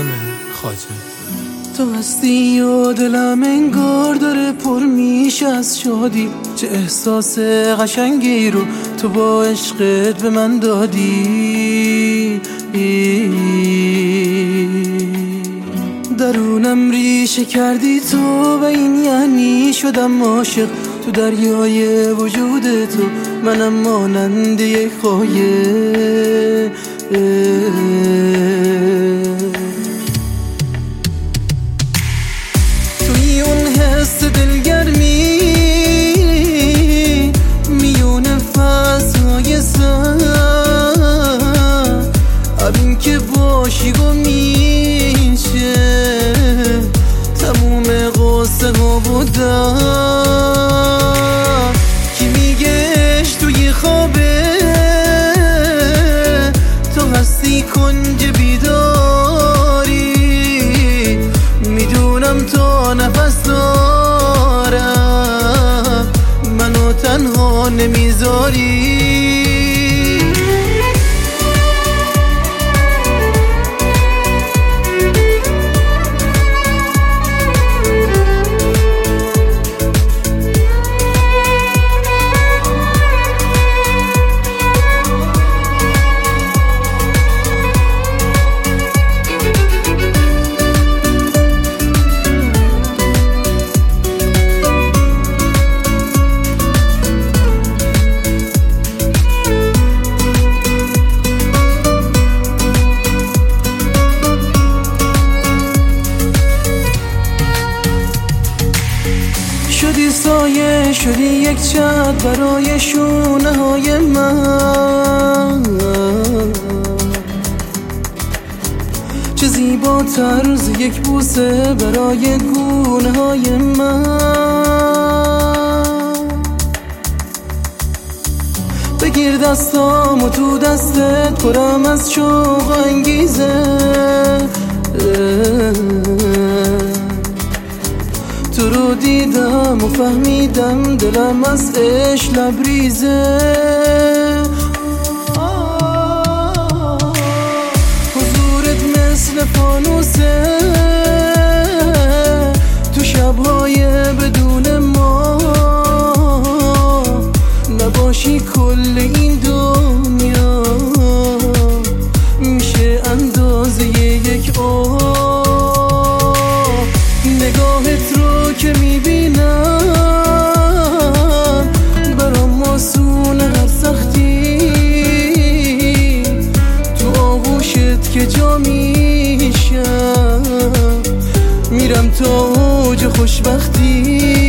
خواجه. تو هستی و دلم انگار داره پر میشه از شادی، چه احساس قشنگی رو تو با عشقت به من دادی. درونم ریشه کردی تو و این یعنی شدم عاشق، تو دریای وجود تو منم مانند یک قایق. توی اون حس دلگرمی میون فضای سر، همین که باشی گم میشه تموم قصه ها بودن. کی میگهش توی خوابه تو هستی کنج بیداری، میدونم تو نفس دارم منو تنها نمیذاری. شدی سایه، شدی یک چت برای شونه های من، چه زیباتر از یک بوسه برای گونه های من. بگیر دستامو تو دستت پرم از شوق و انگیزه، تو رو دیدم و فهمیدم دلم از عشق لبریزه. حضورت مثل فانوسه تو شبهای بدون ما، نباشی کل این دنیا میشه اندازه یک نگاهت رو که میبینم برام آسونه هر سختی، تو آغوشت که جا میشم میرم تا اوج خوشبختی.